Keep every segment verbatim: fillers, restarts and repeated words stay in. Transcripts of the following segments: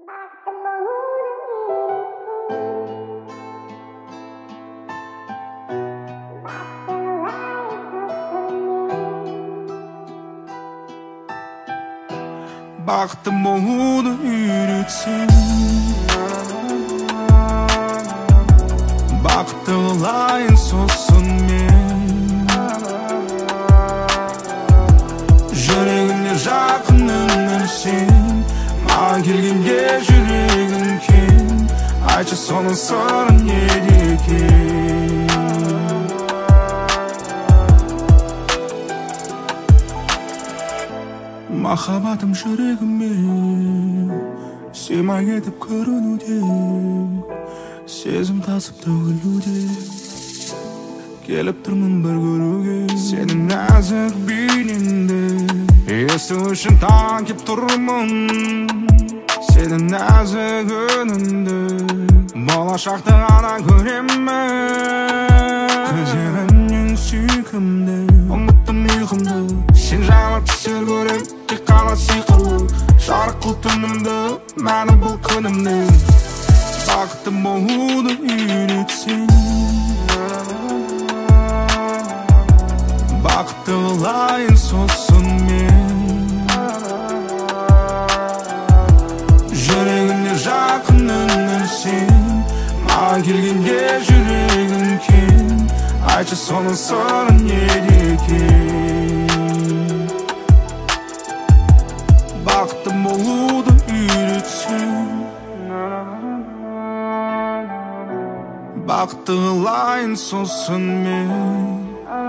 Бақытты болуды үйретсең, бақытты болайын сосын мен. Жүрегіне жақынымын сен, маған келгенде жүрегім кең. Айтшы соның сыры неде екен? Махаббатым жүрегіме сыймай кетіп көрінуде, сезім тасып төгілуде, келіп тұрмын бір көруге. Сенің нәзік бейнеңді есту үшін таң кеп тұрмын, сенің нәзік үніңді болашақта ғана көремін. Көздеріңнен сүйкімді, ұмыттым ұйқымды, сен жайлы түстер көрем, тек қана сиқырлы жарық қыл түнімді, мәні бұл күнімді. Бақытты болуды үйретсең, бақытты болайын сосын мен. Жүрегіне жақынымын сен, маған келгенде жүрегім кең. Айтшы соның сыры неде екен? Бақытты болуды үйретсең, бақытты қылайын сосын мен.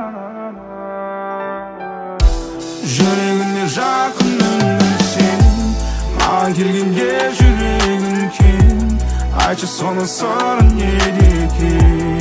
Жүрегіне жақынымын сен, маған келгенде жүрегім кең. Айтшы соның сыры неде екен?